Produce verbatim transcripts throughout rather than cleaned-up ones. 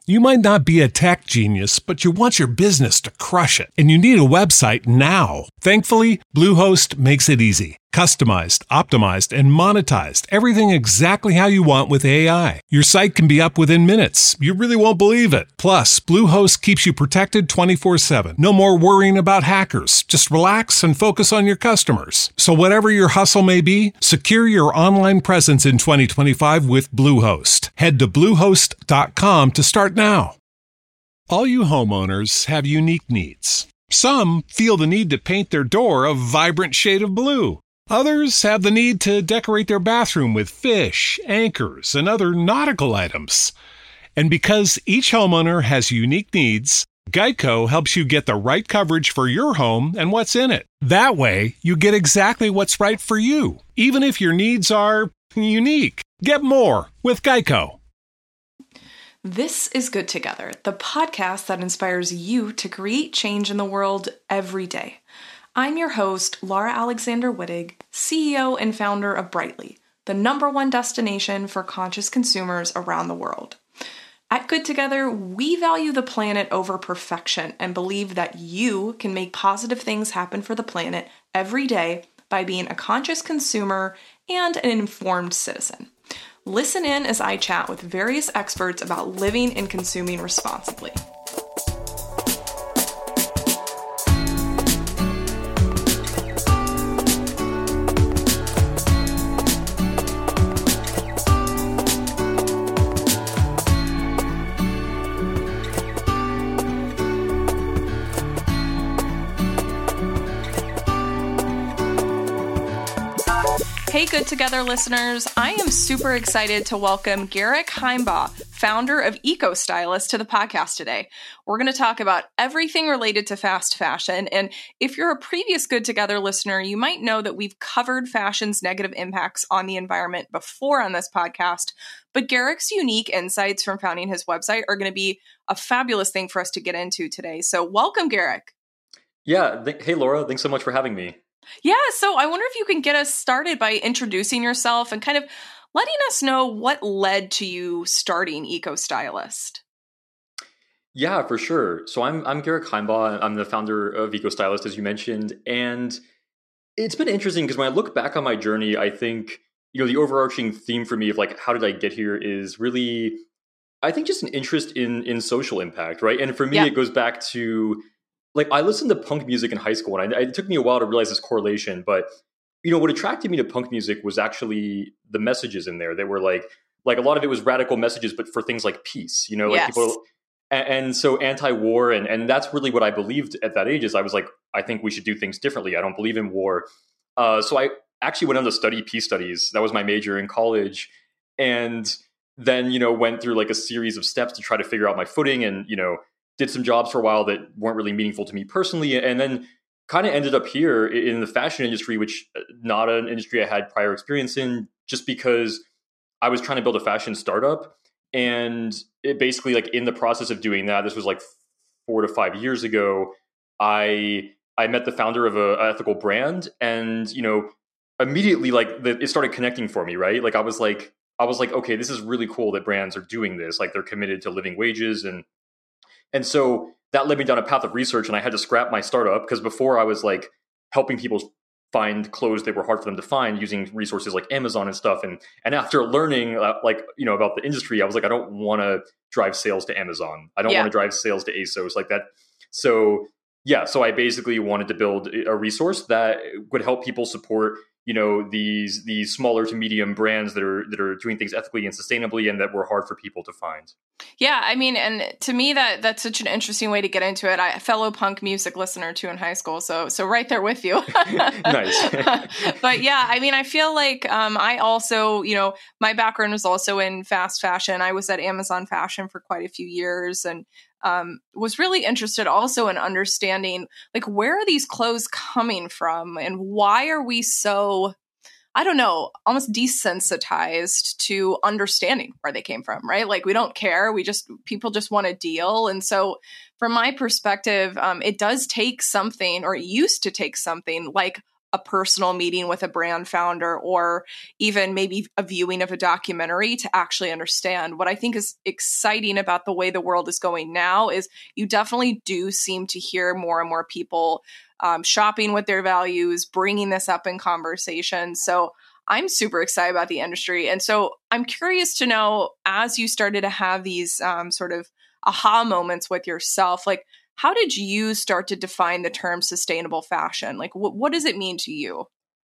You might not be a tech genius, but you want your business to crush it, and you need a website now. Thankfully, Bluehost makes it easy. Customized, optimized, and monetized. Everything exactly how you want with A I. Your site can be up within minutes. You really won't believe it. Plus, Bluehost keeps you protected twenty-four seven. No more worrying about hackers. Just relax and focus on your customers. So whatever your hustle may be, secure your online presence in twenty twenty-five with Bluehost. Head to bluehost dot com to start now. All you homeowners have unique needs. Some feel the need to paint their door a vibrant shade of blue. Others have the need to decorate their bathroom with fish, anchors, and other nautical items. And because each homeowner has unique needs, Geico helps you get the right coverage for your home and what's in it. That way, you get exactly what's right for you, even if your needs are unique. Get more with Geico. This is Good Together, the podcast that inspires you to create change in the world every day. I'm your host, Laura Alexander Wittig, C E O and founder of Brightly, the number one destination for conscious consumers around the world. At Good Together, we value the planet over perfection and believe that you can make positive things happen for the planet every day by being a conscious consumer and an informed citizen. Listen in as I chat with various experts about living and consuming responsibly. Hey, Good Together listeners. I am super excited to welcome Garrick Heimbaugh, founder of Eco Stylist, to the podcast today. We're going to talk about everything related to fast fashion. And if you're a previous Good Together listener, you might know that we've covered fashion's negative impacts on the environment before on this podcast. But Garrick's unique insights from founding his website are going to be a fabulous thing for us to get into today. So welcome, Garrick. Yeah. Th- hey, Laura. Thanks so much for having me. Yeah, so I wonder if you can get us started by introducing yourself and kind of letting us know what led to you starting Eco Stylist. Yeah, for sure. So I'm I'm Garrick Heimbaugh. I'm the founder of Eco Stylist, as you mentioned, and it's been interesting because when I look back on my journey, I think you know the overarching theme for me of like how did I get here is really, I think, just an interest in in social impact, right? And for me, yeah. It goes back to like I listened to punk music in high school, and I, it took me a while to realize this correlation. But you know, what attracted me to punk music was actually the messages in there. They were like, like a lot of it was radical messages, but for things like peace. You know, like yes. people, and, and so anti-war, and and that's really what I believed at that age. Is I was like, I think we should do things differently. I don't believe in war. Uh, so I actually went on to study peace studies. That was my major in college, and then you know went through like a series of steps to try to figure out my footing, and you know. Did some jobs for a while that weren't really meaningful to me personally, and then kind of ended up here in the fashion industry, which not an industry I had prior experience in, just because I was trying to build a fashion startup. And it basically, like in the process of doing that, this was like four to five years ago, I I met the founder of a, a ethical brand, and you know, immediately like the, it started connecting for me, right? Like I was like, I was like, okay, this is really cool that brands are doing this. Like they're committed to living wages and. And so that led me down a path of research, and I had to scrap my startup because before I was like helping people find clothes that were hard for them to find using resources like Amazon and stuff. And and after learning uh, like you know about the industry, I was like, I don't want to drive sales to Amazon. I don't yeah. want to drive sales to ASOS like that. So yeah, so I basically wanted to build a resource that would help people support you know these these smaller to medium brands that are that are doing things ethically and sustainably, and that were hard for people to find. Yeah, I mean, and to me that that's such an interesting way to get into it. I a fellow punk music listener too in high school, so so right there with you. Nice. But yeah, I mean, I feel like um, I also, you know, my background was also in fast fashion. I was at Amazon Fashion for quite a few years, and um, was really interested also in understanding like where are these clothes coming from, and why are we so I don't know, almost desensitized to understanding where they came from, right? Like we don't care. We just, people just want a deal. And so from my perspective, um, it does take something, or it used to take something like a personal meeting with a brand founder or even maybe a viewing of a documentary to actually understand. What I think is exciting about the way the world is going now is you definitely do seem to hear more and more people um, shopping with their values, bringing this up in conversation. So I'm super excited about the industry. And so I'm curious to know, as you started to have these um, sort of aha moments with yourself, like, how did you start to define the term sustainable fashion? Like, wh- what does it mean to you?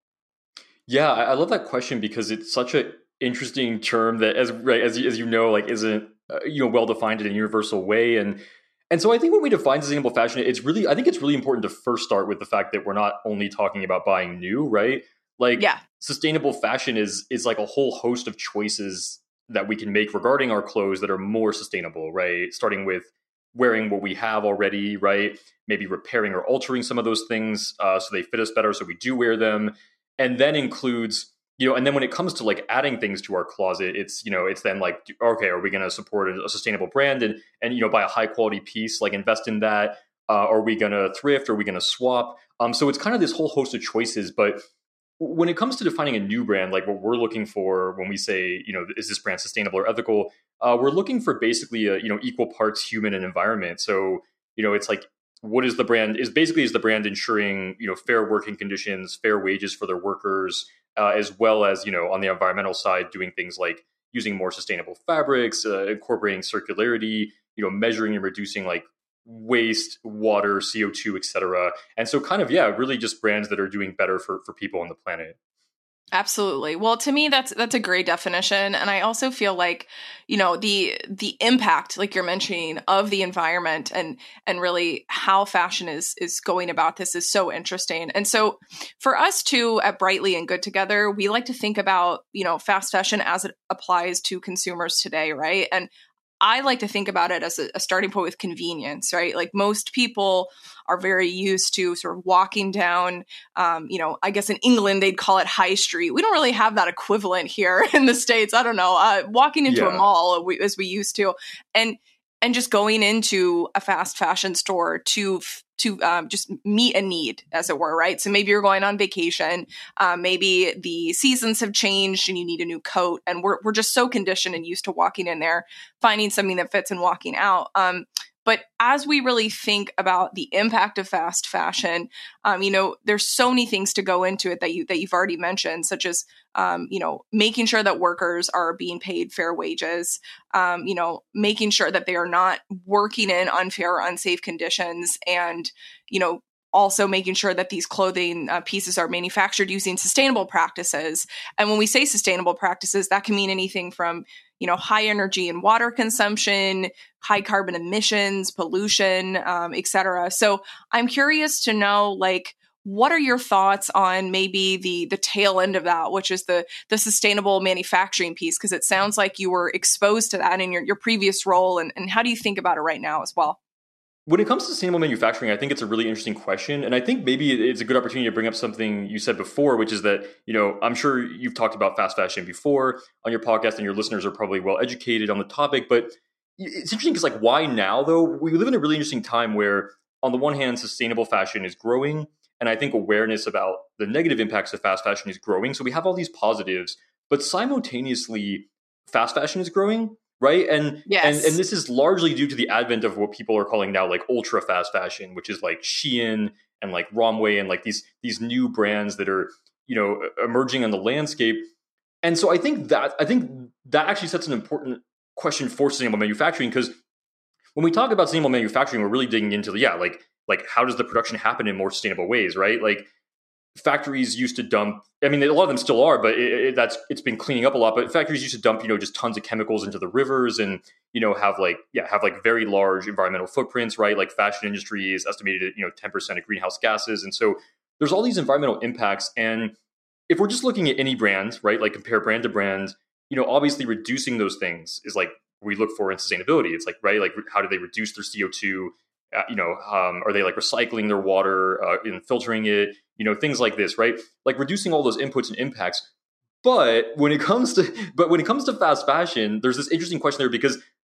Yeah, I I love that question because it's such an interesting term that, as right as you- as you know, like isn't uh, you know well defined in a universal way, and and so I think when we define sustainable fashion, it's really I think it's really important to first start with the fact that we're not only talking about buying new, right? Like Yeah. sustainable fashion is is like a whole host of choices that we can make regarding our clothes that are more sustainable, right? Starting with wearing what we have already, right? Maybe repairing or altering some of those things uh, so they fit us better, so we do wear them, and then includes you know, and then when it comes to like adding things to our closet, it's you know, it's then like, okay, are we going to support a sustainable brand and and you know, buy a high quality piece, like invest in that? Uh, are we going to thrift? Are we going to swap? Um, so it's kind of this whole host of choices, but when it comes to defining a new brand, like what we're looking for when we say, you know, is this brand sustainable or ethical? Uh, we're looking for basically a, you know, equal parts human and environment. So, you know, it's like, what is the brand is basically is the brand ensuring, you know, fair working conditions, fair wages for their workers, uh, as well as, you know, on the environmental side, doing things like using more sustainable fabrics, uh, incorporating circularity, you know, measuring and reducing like waste, water, C O two, et cetera. And so kind of, yeah, really just brands that are doing better for, for people on the planet. Absolutely. Well, to me, that's that's a great definition, and I also feel like, you know, the the impact, like you're mentioning, of the environment and and really how fashion is is going about this is so interesting. And so, for us too at Brightly and Good Together, we like to think about, you know, fast fashion as it applies to consumers today, right? And I like to think about it as a, a starting point with convenience, right? Like most people are very used to sort of walking down, um, you know, I guess in England they'd call it high street. We don't really have that equivalent here in the States. I don't know, uh, walking into a Yeah. mall we, as we used to, and and just going into a fast fashion store to to um, just meet a need, as it were, right? So maybe you're going on vacation, uh, maybe the seasons have changed and you need a new coat, and we're we're just so conditioned and used to walking in there, finding something that fits and walking out. Um, but as we really think about the impact of fast fashion, um, you know, there's so many things to go into it that you that you've already mentioned, such as um, you know, making sure that workers are being paid fair wages, um, you know, making sure that they are not working in unfair or unsafe conditions, and you know, also making sure that these clothing uh, pieces are manufactured using sustainable practices. And when we say sustainable practices, that can mean anything from, you know, high energy and water consumption, high carbon emissions, pollution, um, et cetera. So I'm curious to know, like, what are your thoughts on maybe the the tail end of that, which is the the sustainable manufacturing piece? Because it sounds like you were exposed to that in your, your previous role. And, and how do you think about it right now as well? When it comes to sustainable manufacturing, I think it's a really interesting question. And I think maybe it's a good opportunity to bring up something you said before, which is that, you know, I'm sure you've talked about fast fashion before on your podcast and your listeners are probably well educated on the topic. But it's interesting because, like, why now, though? We live in a really interesting time where, on the one hand, sustainable fashion is growing. And I think awareness about the negative impacts of fast fashion is growing. So we have all these positives, but simultaneously, fast fashion is growing. Right. And, and and Yes. this is largely due to the advent of what people are calling now like ultra fast fashion, which is like Shein and like Romwe and like these these new brands that are, you know, emerging on the landscape. And so I think that I think that actually sets an important question for sustainable manufacturing, because when we talk about sustainable manufacturing, we're really digging into the, yeah, like like how does the production happen in more sustainable ways, right? Like factories used to dump, I mean, a lot of them still are, but it, it, that's it's been cleaning up a lot. But factories used to dump, you know, just tons of chemicals into the rivers, and you know, have like yeah, have like very large environmental footprints, right? Like fashion industry is estimated at, you know, ten percent of greenhouse gases, and so there's all these environmental impacts. And if we're just looking at any brand, right, like compare brand to brand, you know, obviously reducing those things is like we look for in sustainability. It's like, right, like how do they reduce their C O two? Uh, you know, um, are they like recycling their water uh, and filtering it? You know, things like this, right? Like reducing all those inputs and impacts. But when it comes to, but when it comes to fast fashion, there's this interesting question there, because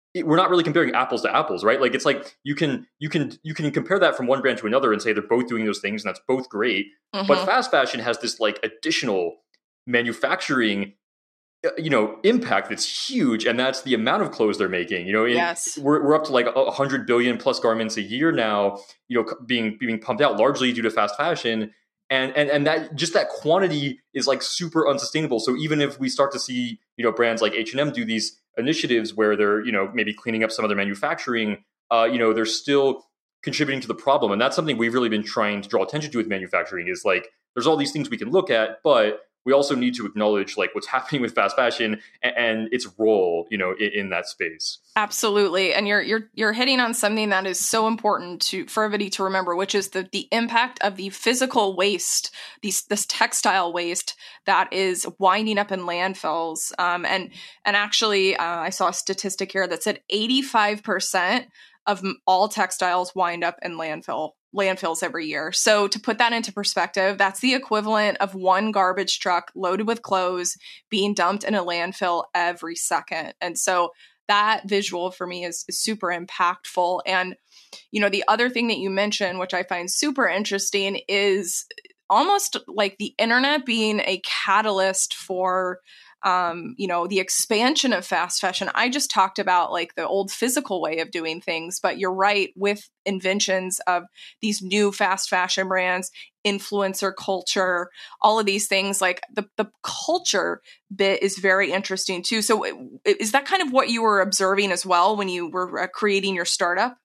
it, we're not really comparing apples to apples, right? Like it's like you can you can you can compare that from one brand to another and say they're both doing those things and that's both great. Mm-hmm. But fast fashion has this like additional manufacturing, you know, impact that's huge, and that's the amount of clothes they're making. You know, yes. we're we're up to like a hundred billion plus garments a year now. You know, being being pumped out largely due to fast fashion, and and and that just that quantity is like super unsustainable. So even if we start to see, you know, brands like H and M do these initiatives where they're, you know, maybe cleaning up some of their manufacturing, uh, you know, they're still contributing to the problem, and that's something we've really been trying to draw attention to with manufacturing. Is like there's all these things we can look at, but we also need to acknowledge like what's happening with fast fashion and, and its role, you know, in, in that space. Absolutely. And you're you're you're hitting on something that is so important to for everybody to remember, which is the the impact of the physical waste, these this textile waste that is winding up in landfills. Um, and and actually, uh, I saw a statistic here that said eighty-five percent of all textiles wind up in landfill landfills every year. So to put that into perspective, that's the equivalent of one garbage truck loaded with clothes being dumped in a landfill every second. And so that visual for me is, is super impactful. And, you know, the other thing that you mentioned, which I find super interesting, is almost like the internet being a catalyst for Um, you know, the expansion of fast fashion. I just talked about like the old physical way of doing things, but you're right, with inventions of these new fast fashion brands, influencer culture, all of these things, like the, the culture bit is very interesting too. So is that kind of what you were observing as well when you were uh, creating your startup?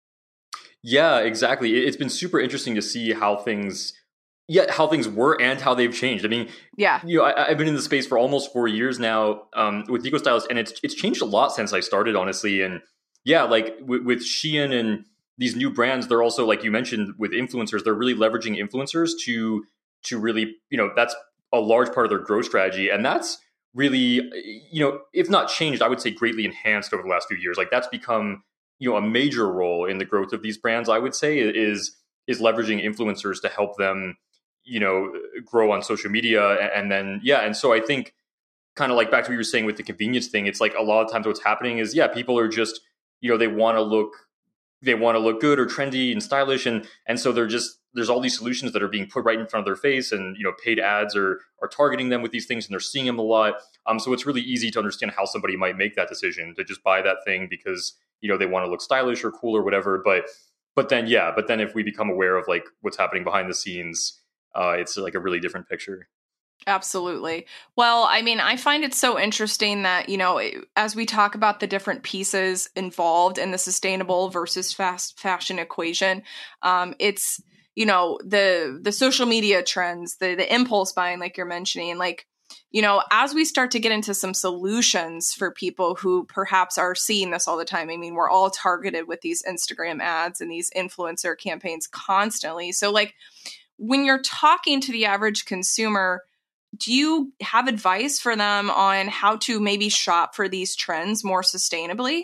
Yeah, exactly. It's been super interesting to see how things Yeah, how things were and how they've changed. I mean, yeah, you know, I, I've been in the space for almost four years now um, with EcoStylist, and it's it's changed a lot since I started, honestly. And yeah, like with, with Shein and these new brands, they're also, like you mentioned, with influencers, they're really leveraging influencers to to really, you know, that's a large part of their growth strategy, and that's really, you know, if not changed, I would say greatly enhanced over the last few years. Like that's become, you know, a major role in the growth of these brands. I would say is is leveraging influencers to help them, you know, grow on social media. And then, yeah. And so I think kind of like back to what you were saying with the convenience thing, it's like a lot of times what's happening is, yeah, people are just, you know, they want to look, they want to look good or trendy and stylish. And, and so they're just, there's all these solutions that are being put right in front of their face, and, you know, paid ads are, are targeting them with these things, and they're seeing them a lot. Um, so it's really easy to understand how somebody might make that decision to just buy that thing because, you know, they want to look stylish or cool or whatever. But, but then, yeah, but then if we become aware of like what's happening behind the scenes, Uh, it's like a really different picture. Absolutely. Well, I mean, I find it so interesting that, you know, as we talk about the different pieces involved in the sustainable versus fast fashion equation, um, it's, you know, the the social media trends, the the impulse buying, like you're mentioning, like, you know, as we start to get into some solutions for people who perhaps are seeing this all the time. I mean, we're all targeted with these Instagram ads and these influencer campaigns constantly. So like, when you're talking to the average consumer, do you have advice for them on how to maybe shop for these trends more sustainably?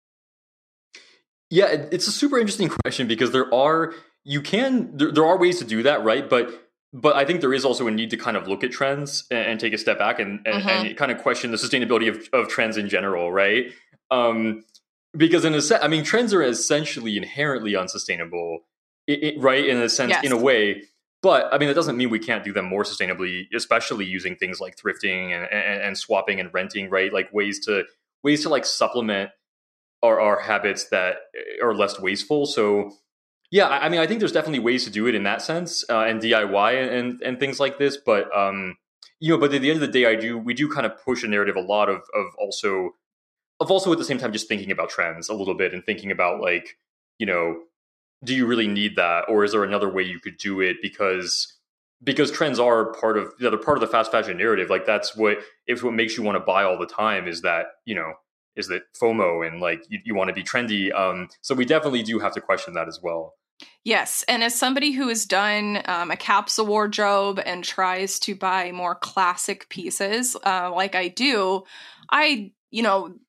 Yeah, it's a super interesting question because there are, you can, there, there are ways to do that, right? But but I think there is also a need to kind of look at trends and, and take a step back and, and, mm-hmm. and kind of question the sustainability of, of trends in general, right? Um, because in a sense, I mean, trends are essentially inherently unsustainable, it, it, right? In a sense, yes. in a way. But I mean, that doesn't mean we can't do them more sustainably, especially using things like thrifting and, and, and swapping and renting, right? Like ways to ways to like supplement our, our habits that are less wasteful. So yeah, I mean, I think there's definitely ways to do it in that sense, uh, and D I Y and and things like this. But um, you know, but at the end of the day, I do we do kind of push a narrative a lot of of also of also at the same time just thinking about trends a little bit and thinking about like, you know, do you really need that, or is there another way you could do it? Because because trends are part of the other part of the fast fashion narrative. Like that's what it's what makes you want to buy all the time is that, you know, is that FOMO and like you, you want to be trendy. Um, so we definitely do have to question that as well. Yes. And as somebody who has done um, a capsule wardrobe and tries to buy more classic pieces, uh, like I do, I, you know,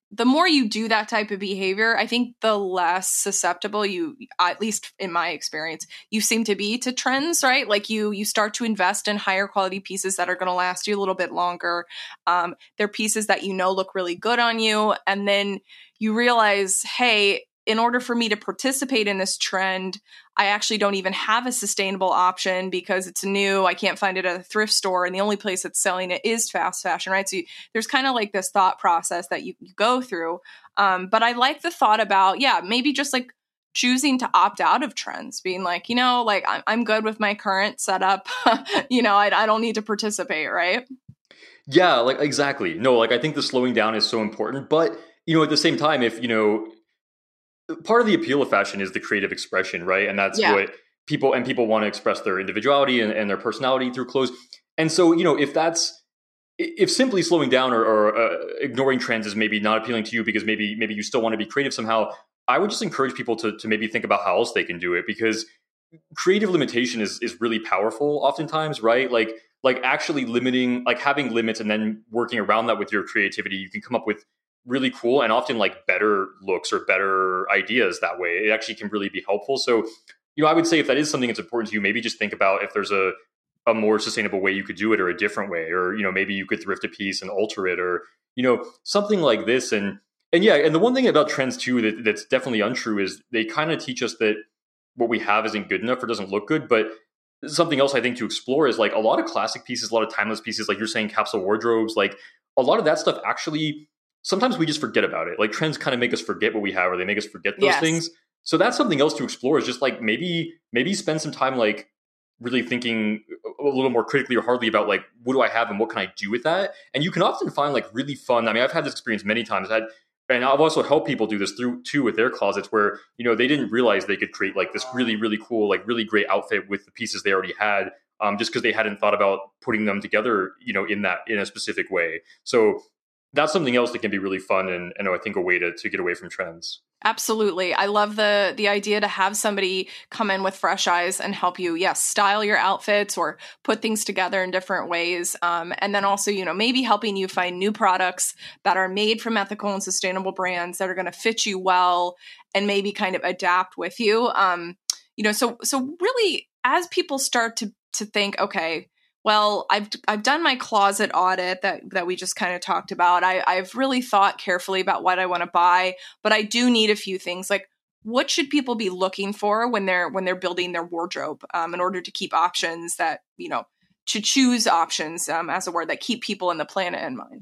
the more you do that type of behavior, I think the less susceptible you, at least in my experience, you seem to be to trends, right? Like you, you start to invest in higher quality pieces that are going to last you a little bit longer. Um, they're pieces that you know look really good on you. And then you realize, hey, in order for me to participate in this trend, I actually don't even have a sustainable option because it's new. I can't find it at a thrift store. And the only place that's selling it is fast fashion, right? So you, there's kind of like this thought process that you, you go through. Um, but I like the thought about, yeah, maybe just like choosing to opt out of trends, being like, you know, like I'm, I'm good with my current setup. you know, I, I don't need to participate, right? Yeah, like exactly. No, like I think the slowing down is so important. But, you know, at the same time, if, you know, part of the appeal of fashion is the creative expression, right? And that's yeah. what people, and people want to express their individuality and, and their personality through clothes. And so, you know, if that's, if simply slowing down or, or uh, ignoring trends is maybe not appealing to you because maybe, maybe you still want to be creative somehow, I would just encourage people to, to maybe think about how else they can do it, because creative limitation is, is really powerful oftentimes, right? Like, like actually limiting, like having limits and then working around that with your creativity, you can come up with really cool and often like better looks or better ideas that way. It actually can really be helpful. So, you know, I would say if that is something that's important to you, maybe just think about if there's a, a more sustainable way you could do it, or a different way, or, you know, maybe you could thrift a piece and alter it, or, you know, something like this. And, and yeah, and the one thing about trends too, that, that's definitely untrue is they kind of teach us that what we have isn't good enough or doesn't look good. But something else I think to explore is like a lot of classic pieces, a lot of timeless pieces, like you're saying, capsule wardrobes, like a lot of that stuff actually, sometimes we just forget about it. Like trends kind of make us forget what we have, or they make us forget those yes. things. So that's something else to explore, is just like maybe, maybe spend some time like really thinking a little more critically or hardly about like, what do I have and what can I do with that? And you can often find like really fun. I mean, I've had this experience many times. I had, and I've also helped people do this through too with their closets, where, you know, they didn't realize they could create like this really, really cool, like really great outfit with the pieces they already had, um, just because they hadn't thought about putting them together, you know, in that, in a specific way. So that's something else that can be really fun, and, and I think a way to, to get away from trends. Absolutely. I love the the idea to have somebody come in with fresh eyes and help you, yes, style your outfits or put things together in different ways. Um, and then also, you know, maybe helping you find new products that are made from ethical and sustainable brands that are going to fit you well and maybe kind of adapt with you. Um, you know, so so really, as people start to to think, okay, well, I've I've done my closet audit that, that we just kind of talked about. I, I've really thought carefully about what I want to buy, but I do need a few things. Like, what should people be looking for when they're when they're building their wardrobe, um, in order to keep options that, you know, to choose options, um, as a word, that keep people and the planet in mind?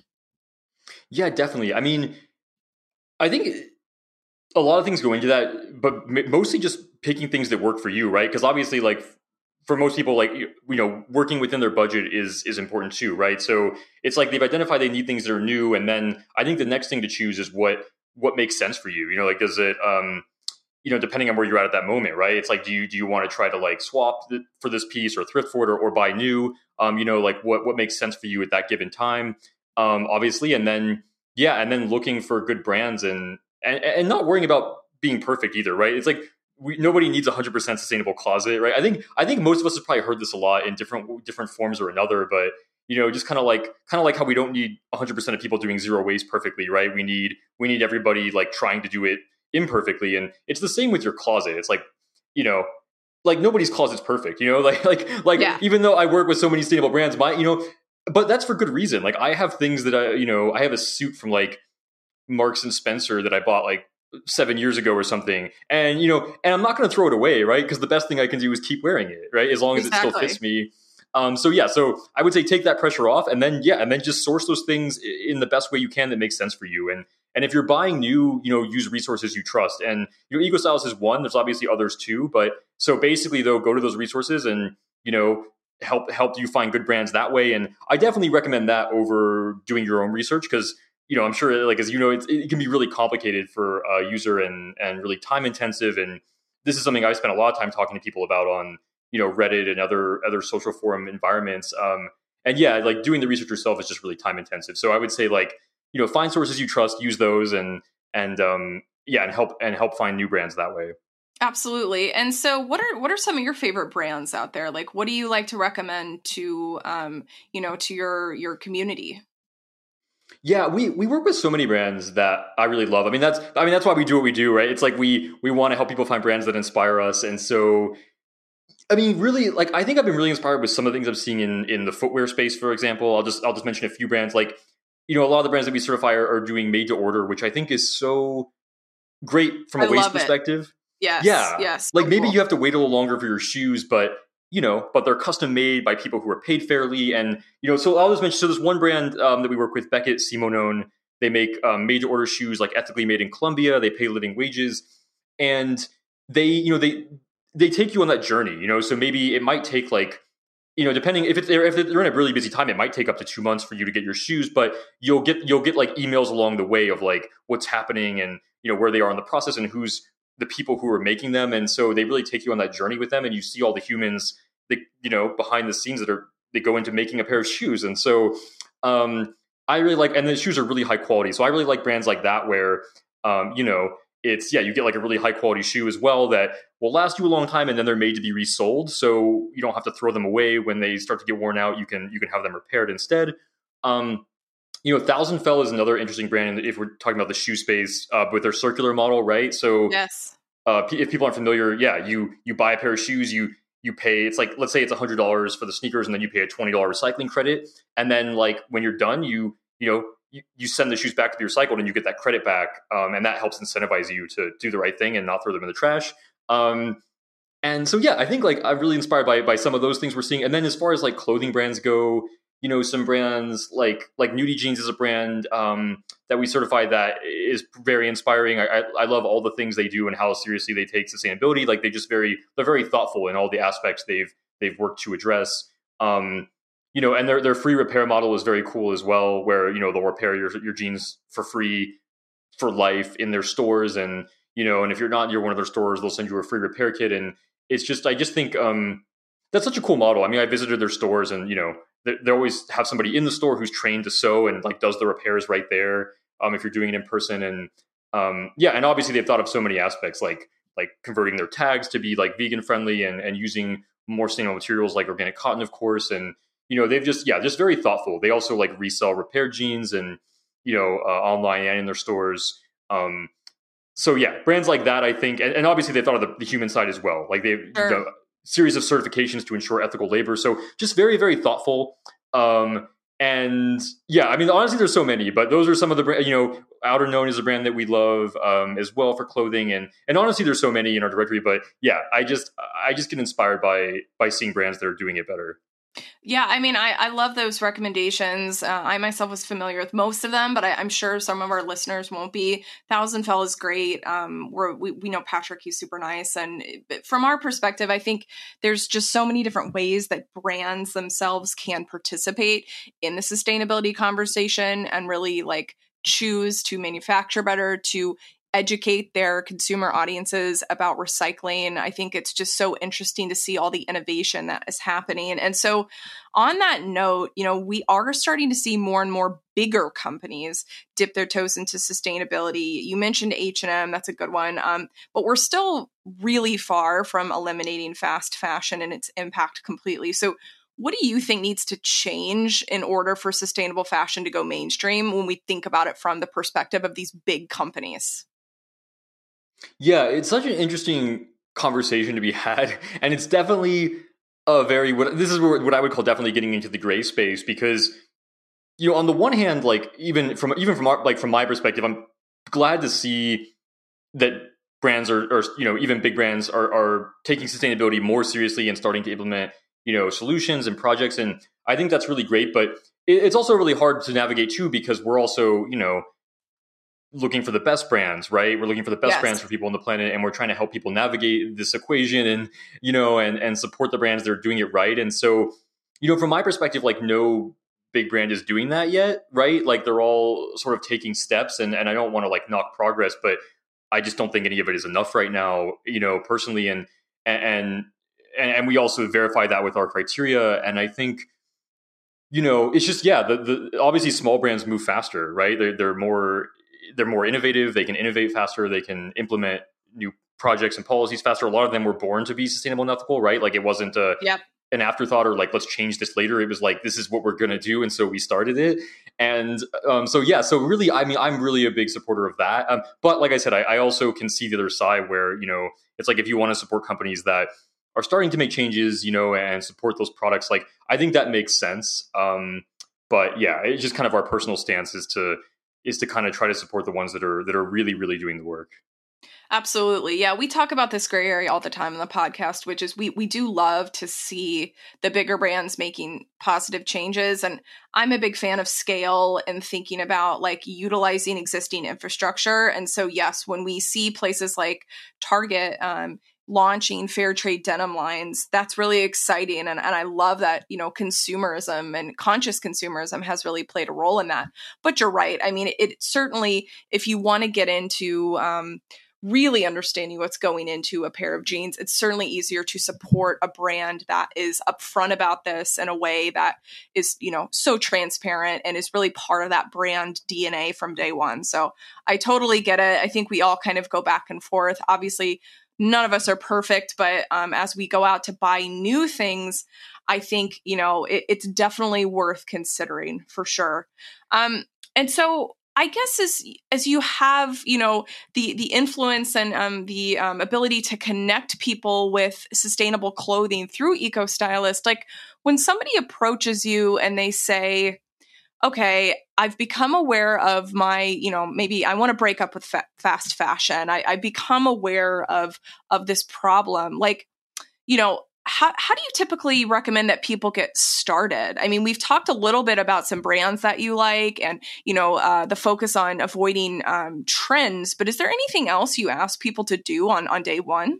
Yeah, definitely. I mean, I think a lot of things go into that, but mostly just picking things that work for you, right? Because obviously, like, for most people, like, you know, working within their budget is is important too, right? So it's like they've identified they need things that are new, and then I think the next thing to choose is what what makes sense for you. You know, like, does it, um, you know, depending on where you're at at that moment, right? It's like, do you do you want to try to like swap th- for this piece, or thrift for it, or, or buy new? Um, you know, like what what makes sense for you at that given time, um, obviously, and then yeah, and then looking for good brands, and and and not worrying about being perfect either, right? It's like, We, nobody needs a hundred percent sustainable closet, right? I think I think most of us have probably heard this a lot in different different forms or another, but you know, just kind of like kind of like how we don't need a hundred percent of people doing zero waste perfectly, right? We need we need everybody like trying to do it imperfectly, and it's the same with your closet. It's like, you know, like nobody's closet's perfect, you know, like like like yeah. Even though I work with so many sustainable brands, my you know, but that's for good reason. Like I have things that I you know I have a suit from like Marks and Spencer that I bought like seven years ago or something. And, you know, and I'm not going to throw it away, right? Because the best thing I can do is keep wearing it, right? As long as exactly. it still fits me. Um, so yeah, so I would say take that pressure off, and then, yeah, and then just source those things in the best way you can that makes sense for you. And, and if you're buying new, you know, use resources you trust. And your EcoStylist is one, there's obviously others too. But so basically though, go to those resources and, you know, help, help you find good brands that way. And I definitely recommend that over doing your own research, because you know, I'm sure, like, as you know, it's, it can be really complicated for a user, and and really time intensive. And this is something I spent a lot of time talking to people about on, you know, Reddit and other other social forum environments. Um, and yeah, like doing the research yourself is just really time intensive. So I would say, like, you know, find sources you trust, use those, and and um, yeah, and help and help find new brands that way. Absolutely. And so what are what are some of your favorite brands out there? Like, what do you like to recommend to um, you know, to your your community? Yeah, we we work with so many brands that I really love. I mean, that's I mean that's why we do what we do, right? It's like we we want to help people find brands that inspire us, and so I mean, really, like I think I've been really inspired with some of the things I'm seeing in in the footwear space. For example, I'll just I'll just mention a few brands. Like, you know, a lot of the brands that we certify are, are doing made to order, which I think is so great from a I waste love it. perspective. Yes. Yeah, Yes. like so maybe cool. you have to wait a little longer for your shoes, but you know, but they're custom made by people who are paid fairly, and you know. So I'll just mention. So there's one brand um, that we work with, Beckett Simonone. They make um, made to order shoes, like ethically made in Colombia. They pay living wages, and they, you know, they they take you on that journey. You know, so maybe it might take like, you know, depending if it's if they're in a really busy time, it might take up to two months for you to get your shoes. But you'll get you'll get like emails along the way of like what's happening and you know where they are in the process and who's the people who are making them. And so they really take you on that journey with them, and you see all the humans that, you know, behind the scenes that are, they go into making a pair of shoes. And so um, I really like, and the shoes are really high quality. So I really like brands like that where, um, you know, it's, yeah, you get like a really high quality shoe as well that will last you a long time, and then they're made to be resold. So you don't have to throw them away when they start to get worn out. You can, you can have them repaired instead. Um, You know, Thousand Fell is another interesting brand if we're talking about the shoe space uh, with their circular model, right? So Yes. uh, if people aren't familiar, yeah, you you buy a pair of shoes, you you pay, it's like, let's say it's one hundred dollars for the sneakers, and then you pay a twenty dollars recycling credit. And then like when you're done, you you know, you, you send the shoes back to be recycled and you get that credit back. Um, and that helps incentivize you to do the right thing and not throw them in the trash. Um, and so, yeah, I think like I'm really inspired by by some of those things we're seeing. And then as far as like clothing brands go, you know, some brands like like Nudie Jeans is a brand um, that we certify that is very inspiring. I, I, I love all the things they do and how seriously they take sustainability. Like they just very they're very thoughtful in all the aspects they've they've worked to address. Um, you know, and their their free repair model is very cool as well, where you know they'll repair your your jeans for free for life in their stores, and you know, and if you're not near one of their stores, they'll send you a free repair kit. And it's just I just think um, that's such a cool model. I mean, I visited their stores, and you know. They always have somebody in the store who's trained to sew and like does the repairs right there. Um, if you're doing it in person, and um, yeah, and obviously they've thought of so many aspects like like converting their tags to be like vegan friendly and and using more sustainable materials like organic cotton, of course. And you know they've just yeah just very thoughtful. They also like resell repaired jeans and you know uh, online and in their stores. Um, so yeah, brands like that I think, and, and obviously they thought of the, the human side as well. Like they've Sure. you know, series of certifications to ensure ethical labor. So just very, very thoughtful. Um, and yeah, I mean, honestly, there's so many, but those are some of the, you know, Outer Known is a brand that we love um, as well for clothing. And, and honestly, there's so many in our directory, but yeah, I just, I just get inspired by, by seeing brands that are doing it better. Yeah, I mean, I, I love those recommendations. Uh, I myself was familiar with most of them, but I, I'm sure some of our listeners won't be. Thousand Fell is great. Um, we're, we we know Patrick; he's super nice. And from our perspective, I think there's just so many different ways that brands themselves can participate in the sustainability conversation and really like choose to manufacture better, to educate their consumer audiences about recycling. I think it's just so interesting to see all the innovation that is happening. And so on that note, you know, we are starting to see more and more bigger companies dip their toes into sustainability. You mentioned H and M, that's a good one. Um, but we're still really far from eliminating fast fashion and its impact completely. So what do you think needs to change in order for sustainable fashion to go mainstream when we think about it from the perspective of these big companies? Yeah, it's such an interesting conversation to be had. And it's definitely a very, what this is what I would call definitely getting into the gray space, because, you know, on the one hand, like even from, even from our, like from my perspective, I'm glad to see that brands are, or, you know, even big brands are, are taking sustainability more seriously and starting to implement, you know, solutions and projects. And I think that's really great, but it, it's also really hard to navigate too, because we're also, you know, looking for the best brands, right? We're looking for the best Yes. brands for people on the planet, and we're trying to help people navigate this equation and, you know, and, and support the brands that are doing it right. And so, you know, from my perspective, like no big brand is doing that yet, right? Like they're all sort of taking steps, and, and I don't want to like knock progress, but I just don't think any of it is enough right now, you know, personally. And, and, and, and we also verify that with our criteria. And I think, you know, it's just, yeah, the, the obviously small brands move faster, right? They're, they're more, they're more innovative. They can innovate faster. They can implement new projects and policies faster. A lot of them were born to be sustainable and ethical, right? Like it wasn't a, Yep. an afterthought or like, let's change this later. It was like, this is what we're going to do. And so we started it. And um, so, yeah, so really, I mean, I'm really a big supporter of that. Um, but like I said, I, I also can see the other side where, you know, it's like if you want to support companies that are starting to make changes, you know, and support those products, like I think that makes sense. Um, but yeah, it's just kind of our personal stance is to is to kind of try to support the ones that are that are really, really doing the work. Absolutely. Yeah, we talk about this gray area all the time in the podcast, which is we we do love to see the bigger brands making positive changes. And I'm a big fan of scale and thinking about like utilizing existing infrastructure. And so, yes, when we see places like Target um, launching fair trade denim lines, that's really exciting. And, and I love that, you know, consumerism and conscious consumerism has really played a role in that. But you're right. I mean, it, it certainly, if you want to get into um, really understanding what's going into a pair of jeans, it's certainly easier to support a brand that is upfront about this in a way that is, you know, so transparent and is really part of that brand D N A from day one. So I totally get it. I think we all kind of go back and forth. Obviously, none of us are perfect, but um, as we go out to buy new things, I think, you know, it, it's definitely worth considering for sure. Um, and so I guess as as you have, you know, the the influence and um, the um, ability to connect people with sustainable clothing through Eco Stylist, like when somebody approaches you and they say, okay, I've become aware of my, you know, maybe I want to break up with fa- fast fashion. I, I become aware of of this problem. Like, you know, how how do you typically recommend that people get started? I mean, we've talked a little bit about some brands that you like and, you know, uh, the focus on avoiding um, trends, but is there anything else you ask people to do on, on day one?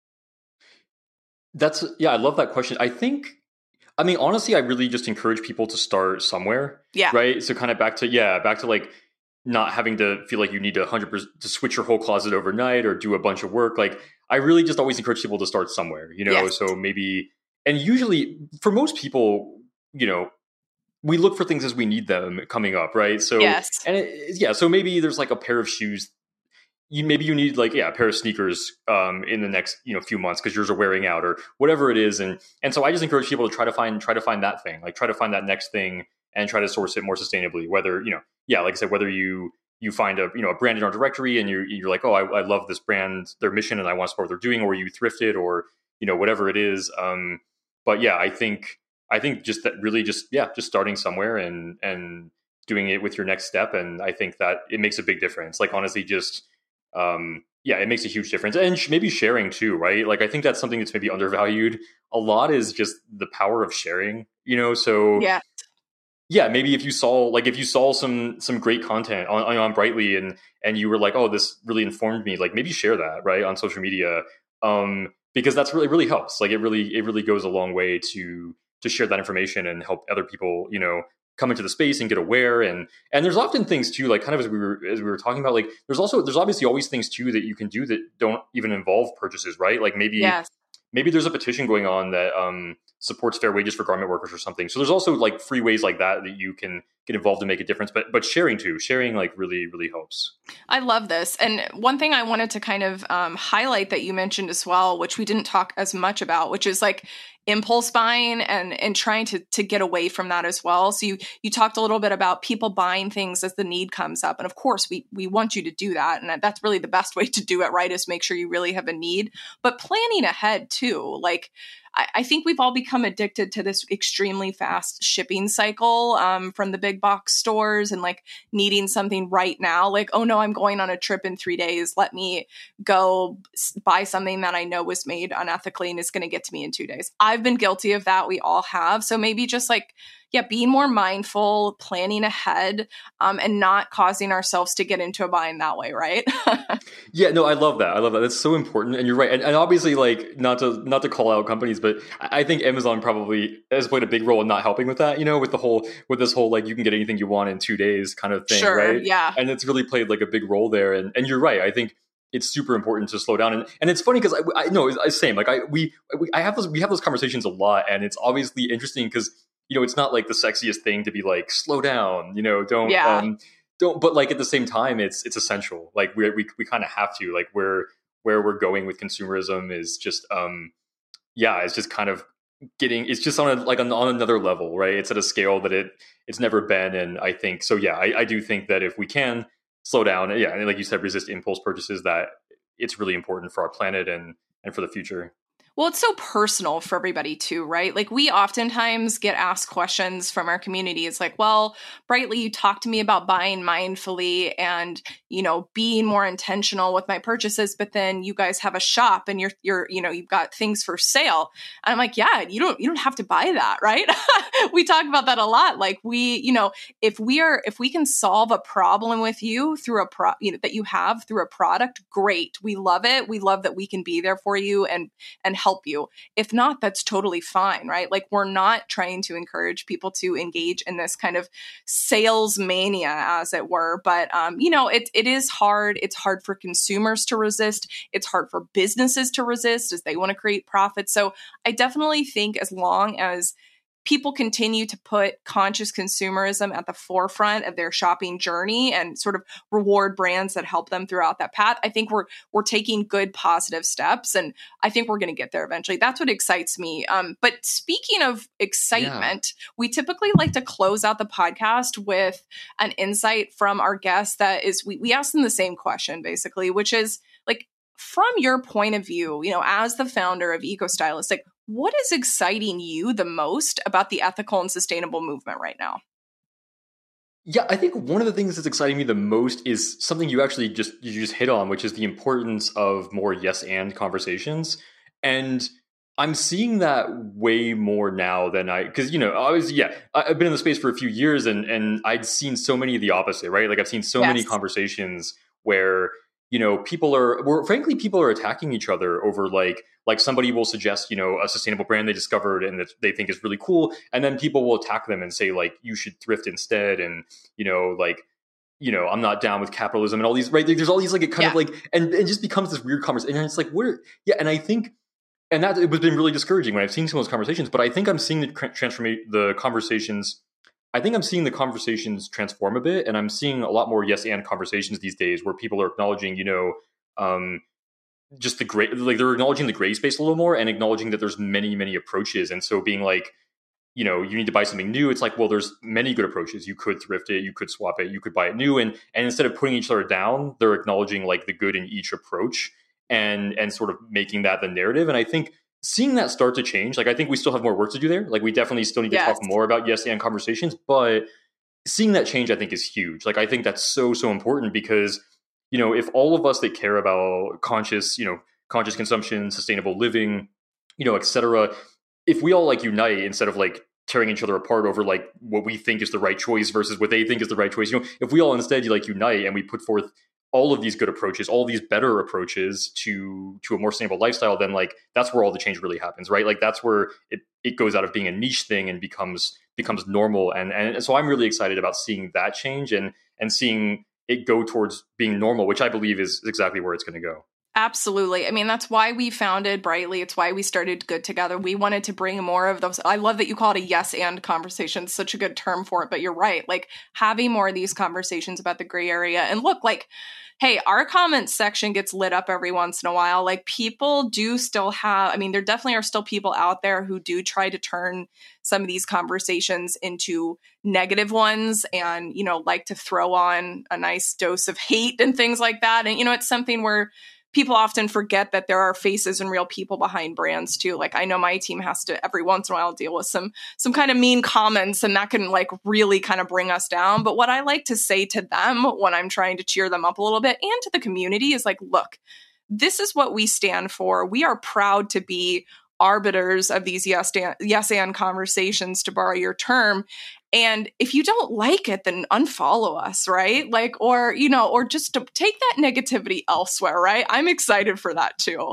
That's, yeah, I love that question. I think, I mean, honestly, I really just encourage people to start somewhere. Yeah. Right. So kind of back to, yeah, back to like not having to feel like you need to one hundred percent to switch your whole closet overnight or do a bunch of work. Like I really just always encourage people to start somewhere, you know? Yes. So maybe, and usually for most people, you know, we look for things as we need them coming up. Right. So, Yes. and it, yeah, so maybe there's like a pair of shoes you maybe you need like yeah a pair of sneakers um in the next you know few months because yours are wearing out or whatever it is, and and so I just encourage people to try to find try to find that thing, like try to find that next thing and try to source it more sustainably, whether you know yeah like I said, whether you you find a you know a brand in our directory and you're you're like, oh, I, I love this brand, their mission, and I want to support what they're doing, or you thrift it, or you know whatever it is. Um but yeah, I think I think just that really just yeah just starting somewhere and and doing it with your next step, and I think that it makes a big difference. Like honestly, just um yeah it makes a huge difference, and sh- maybe sharing too, right? Like I think that's something that's maybe undervalued a lot, is just the power of sharing, you know so Yeah. yeah maybe if you saw like if you saw some some great content on, on Brightly and and you were like, oh, this really informed me, like maybe share that right on social media, um because that's really really helps. Like it really it really goes a long way to to share that information and help other people you know come into the space and get aware. and and there's often things too, like kind of as we were as we were talking about, like there's also there's obviously always things too that you can do that don't even involve purchases, right? Like maybe Yes. maybe there's a petition going on that um supports fair wages for garment workers or something. So there's also like free ways like that that you can get involved and make a difference. But but sharing too, sharing like really really helps. I love this. And one thing I wanted to kind of um, highlight that you mentioned as well, which we didn't talk as much about, which is like impulse buying and and trying to to get away from that as well. So you you talked a little bit about people buying things as the need comes up. And of course, we we want you to do that. And that's really the best way to do it, right? Is make sure you really have a need, but planning ahead too. Like I, I think we've all become addicted to this extremely fast shipping cycle um, from the big box stores, and like needing something right now. Like, oh no, I'm going on a trip in three days. Let me go buy something that I know was made unethically and is going to get to me in two days. I've been guilty of that. We all have. So maybe just like, yeah, being more mindful, planning ahead, um, and not causing ourselves to get into a bind that way, right? Yeah, no, I love that. I love that. That's so important, and you're right. And, and obviously, like not to not to call out companies, but I I think Amazon probably has played a big role in not helping with that. You know, with the whole with this whole like you can get anything you want in two days kind of thing, Sure, right? yeah. And it's really played like a big role there. And and you're right. I think it's super important to slow down. And and it's funny because I, I know it's the same. Like I we, we I have those we have those conversations a lot, and it's obviously interesting because you know it's not like the sexiest thing to be like slow down. You know, don't Yeah. um don't. But like at the same time, it's it's essential. Like we we we kind of have to. Like where where we're going with consumerism is just um yeah, it's just kind of getting, it's just on a, like on, on another level, right? It's at a scale that it it's never been. And I think, so yeah, I, I do think that if we can slow down, yeah, and like you said, resist impulse purchases, that it's really important for our planet and, and for the future. Well, it's so personal for everybody too, right? Like we oftentimes get asked questions from our community. It's like, well, Brightly, you talked to me about buying mindfully and, you know, being more intentional with my purchases, but then you guys have a shop and you're, you're, you know, you've got things for sale. And I'm like, yeah, you don't, you don't have to buy that, right? We talk about that a lot. Like we, you know, if we are, if we can solve a problem with you through a pro, you know, that you have through a product, great. We love it. We love that we can be there for you and, and help you. If not, that's totally fine, right? Like we're not trying to encourage people to engage in this kind of sales mania, as it were. But um, you know, it it is hard. It's hard for consumers to resist. It's hard for businesses to resist as they want to create profits. So I definitely think as long as people continue to put conscious consumerism at the forefront of their shopping journey and sort of reward brands that help them throughout that path, I think we're we're taking good positive steps, and I think we're going to get there eventually. That's what excites me. Um, but speaking of excitement, yeah. we typically like to close out the podcast with an insight from our guests. That is, we we ask them the same question basically, which is like, from your point of view, you know, as the founder of EcoStylist, like, what is exciting you the most about the ethical and sustainable movement right now? Yeah, I think one of the things that's exciting me the most is something you actually just you just hit on, which is the importance of more yes and conversations. And I'm seeing that way more now than I, because, you know, I was, yeah, I've been in the space for a few years and and I'd seen so many of the opposite, right? Like I've seen so yes. many conversations where, you know, people are, where frankly, people are attacking each other over like, like somebody will suggest, you know, a sustainable brand they discovered and that they think is really cool. And then people will attack them and say like, you should thrift instead. And, you know, like, you know, I'm not down with capitalism and all these, right? There's all these like, it kind yeah. of like, and it just becomes this weird conversation. And it's like, where, yeah. And I think, and that it was been really discouraging when I've seen some of those conversations, but I think I'm seeing the transformate the conversations. I think I'm seeing the conversations transform a bit, and I'm seeing a lot more yes and conversations these days where people are acknowledging, you know, um, just the gray, like they're acknowledging the gray space a little more and acknowledging that there's many, many approaches. And so being like, you know, you need to buy something new. It's like, well, there's many good approaches. You could thrift it, you could swap it, you could buy it new. And and instead of putting each other down, they're acknowledging like the good in each approach and and sort of making that the narrative. And I think seeing that start to change, like I think we still have more work to do there. Like we definitely still need to yes. talk more about yes and conversations, but seeing that change, I think, is huge. Like I think that's so, so important because, you know, if all of us that care about conscious, you know, conscious consumption, sustainable living, you know, et cetera, if we all like unite instead of like tearing each other apart over like what we think is the right choice versus what they think is the right choice, you know, if we all instead like unite and we put forth all of these good approaches, all these better approaches to to a more sustainable lifestyle, then like that's where all the change really happens, right? Like that's where it, it goes out of being a niche thing and becomes becomes normal. And and so I'm really excited about seeing that change and and seeing it go towards being normal, which I believe is exactly where it's going to go. Absolutely. I mean, that's why we founded Brightly. It's why we started Good Together. We wanted to bring more of those. I love that you call it a yes and conversation. It's such a good term for it, but you're right. Like having more of these conversations about the gray area. And look, like, hey, our comments section gets lit up every once in a while. Like people do still have, I mean, there definitely are still people out there who do try to turn some of these conversations into negative ones and, you know, like to throw on a nice dose of hate and things like that. And, you know, it's something where people often forget that there are faces and real people behind brands too. Like I know my team has to every once in a while deal with some some kind of mean comments, and that can like really kind of bring us down. But what I like to say to them when I'm trying to cheer them up a little bit and to the community is like, look, this is what we stand for. We are proud to be arbiters of these yes and, yes and conversations, to borrow your term. And if you don't like it, then unfollow us, right? Like, or, you know, or just to take that negativity elsewhere, right? I'm excited for that too.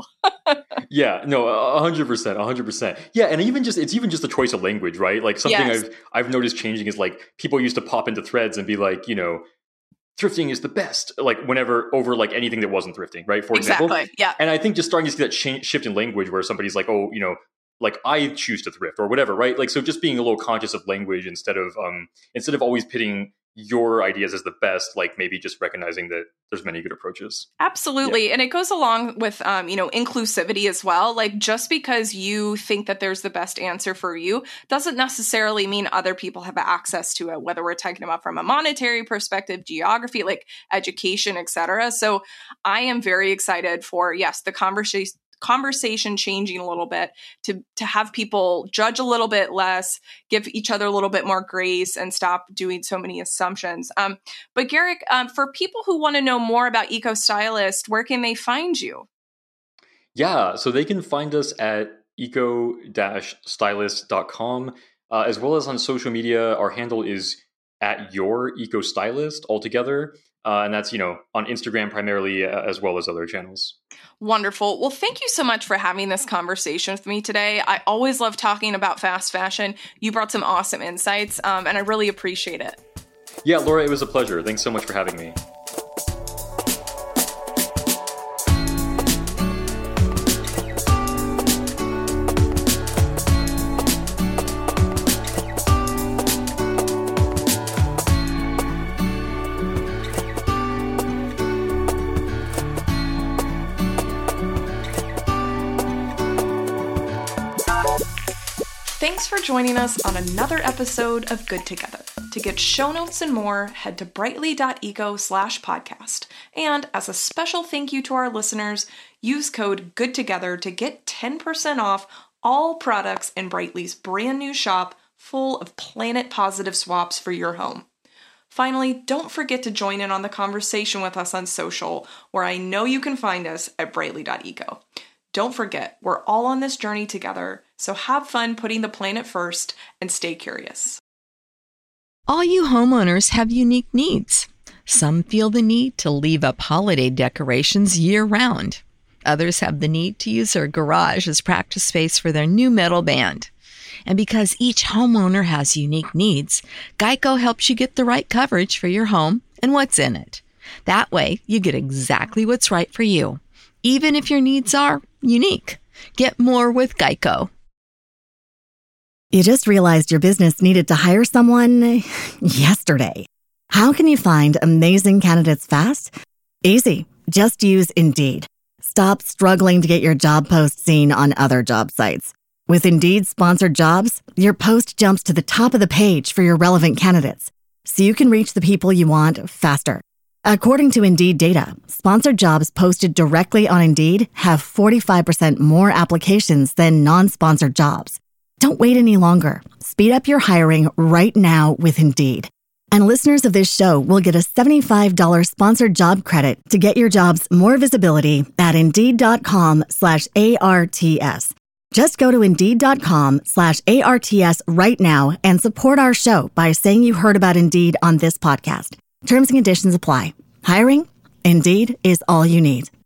Yeah, no, a hundred percent, a hundred percent. Yeah. And even just, it's even just a choice of language, right? Like something yes. I've, I've noticed changing is like people used to pop into threads and be like, you know, thrifting is the best, like whenever over like anything that wasn't thrifting, right? For exactly. example. Yeah. And I think just starting to see that ch- shift in language where somebody's like, oh, you know, like I choose to thrift or whatever, right? Like, so just being a little conscious of language instead of, um, instead of always pitting your ideas as the best, like maybe just recognizing that there's many good approaches. Absolutely. Yeah. And it goes along with, um, you know, inclusivity as well. Like just because you think that there's the best answer for you doesn't necessarily mean other people have access to it, whether we're talking about from a monetary perspective, geography, like education, et cetera. So I am very excited for, yes, the conversation conversation changing a little bit to to have people judge a little bit less, give each other a little bit more grace, and stop doing so many assumptions. Um, but Garrick, um, for people who want to know more about EcoStylist, where can they find you? Yeah, so they can find us at eco dash stylist dot com, uh, as well as on social media. Our handle is at your EcoStylist altogether. Uh, and that's, you know, on Instagram primarily, uh, as well as other channels. Wonderful. Well, thank you so much for having this conversation with me today. I always love talking about fast fashion. You brought some awesome insights, um, and I really appreciate it. Yeah, Laura, it was a pleasure. Thanks so much for having me. Thanks for joining us on another episode of Good Together. To get show notes and more, head to brightly.eco slash podcast. And as a special thank you to our listeners, use code GOODTOGETHER to get ten percent off all products in Brightly's brand new shop full of planet positive swaps for your home. Finally, don't forget to join in on the conversation with us on social, where I know you can find us at brightly.eco. Don't forget, we're all on this journey together, so have fun putting the planet first and stay curious. All you homeowners have unique needs. Some feel the need to leave up holiday decorations year-round. Others have the need to use their garage as practice space for their new metal band. And because each homeowner has unique needs, Geico helps you get the right coverage for your home and what's in it. That way, you get exactly what's right for you, even if your needs are unique. Get more with Geico. You just realized your business needed to hire someone yesterday. How can you find amazing candidates fast? Easy. Just use Indeed. Stop struggling to get your job post seen on other job sites. With Indeed sponsored jobs, your post jumps to the top of the page for your relevant candidates, so you can reach the people you want faster. According to Indeed data, sponsored jobs posted directly on Indeed have forty-five percent more applications than non-sponsored jobs. Don't wait any longer. Speed up your hiring right now with Indeed. And listeners of this show will get a seventy-five dollars sponsored job credit to get your jobs more visibility at Indeed.com slash ARTS. Just go to Indeed.com slash ARTS right now and support our show by saying you heard about Indeed on this podcast. Terms and conditions apply. Hiring? Indeed is all you need.